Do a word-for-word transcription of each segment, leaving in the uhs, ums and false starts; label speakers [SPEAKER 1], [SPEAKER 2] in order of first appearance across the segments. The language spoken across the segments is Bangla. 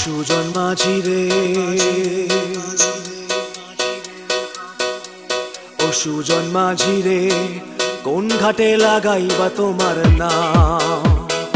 [SPEAKER 1] সুজন মাঝি রে, ও সুজন মাঝি রে, কোন ঘাটে লাগাইবা তোমার নাম?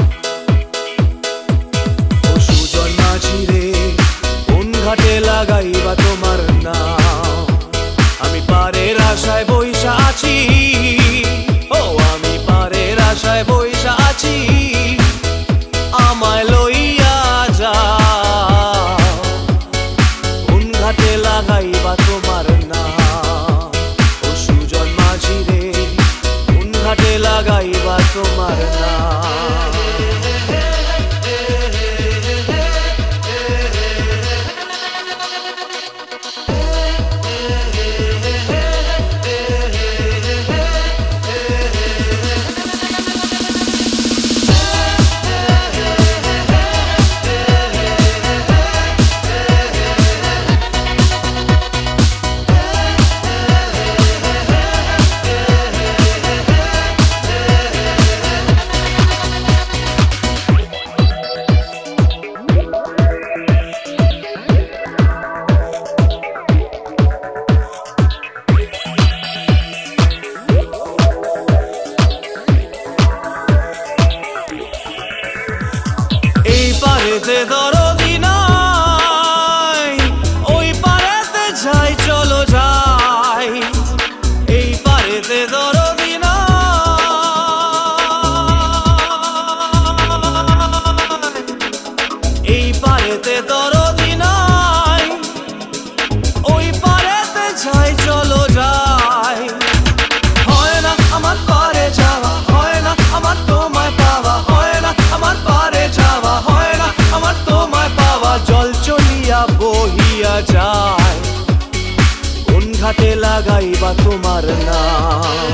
[SPEAKER 1] ও সুজন মাঝি রে, কোন ঘাটে লাগাইবা তোমার নাম? আমি পারের আশায় বইসা আছি, ও আমি পারের আশায় বইসা আছি, আমায় লইয়া যাও, কোন ঘাটে লাগাইবা তোমার নাম? ও সুজন মাঝি রে, কোন ঘাটে লাগাইবা তোমার নাম? পারেতে দরদি নাই, ওই পারেতে যাই চলো যাই, এই পারেতে দরদি নাই, এই পারেতে দরদি নাই, ওই পারেতে যাই চলো যাই। হয় না আমার পারে যাওয়া, হয় না আমার তোমায় পাওয়া, হয় না আমার পারে যাওয়া, হয় না আমার তোমায় পাওয়া, জল চলিয়া বহিয়া যায়, কোন ঘাটে লাগাইবা তোমার নাম?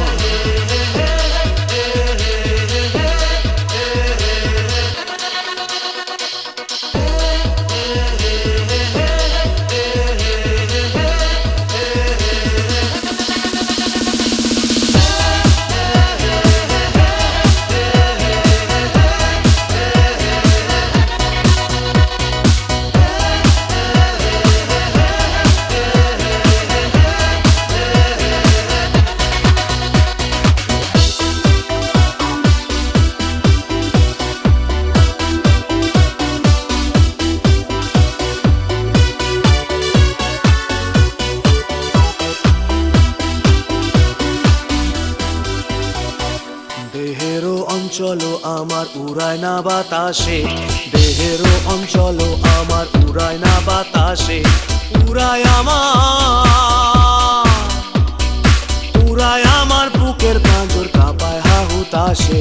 [SPEAKER 1] দেহেরও অঞ্চল আমার উড়ায় না বাতাসে, দেহেরও অঞ্চল আমার উড়ায় না বাতাসে, উড়ায় আমার, উড়ায় আমার বুকের পাঁজর কাঁপায় হা হুতাশে।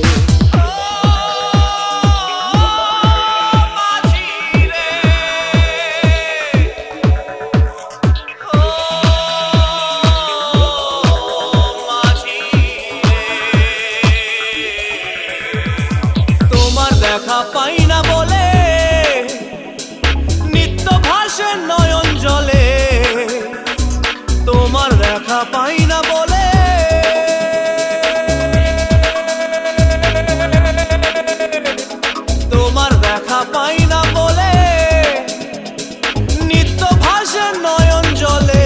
[SPEAKER 1] দেখা পাই না বলে নিত্য ভাসে নয়ন জলে, তোমার দেখা পাই না বলে, তোমার দেখা পাই না বলে নিত্য ভাসে নয়ন জলে।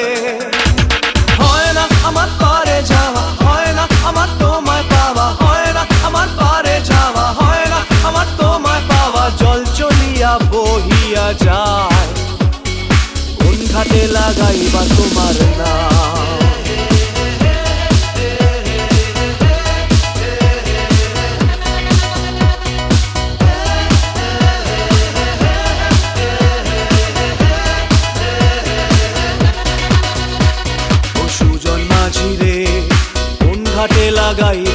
[SPEAKER 1] হয় না আমার পারে যাওয়া, হয় না আমার তোমায় পাওয়া, হয় না আমার পারে যাওয়া, হয় না আমার তোমায় পাওয়া, জল চলিয়া বহিয়া যায়, কোন ঘাটে লাগাইবা তোমার নাম? ও সুজন মাঝি রে, কোন ঘাটে লাগাই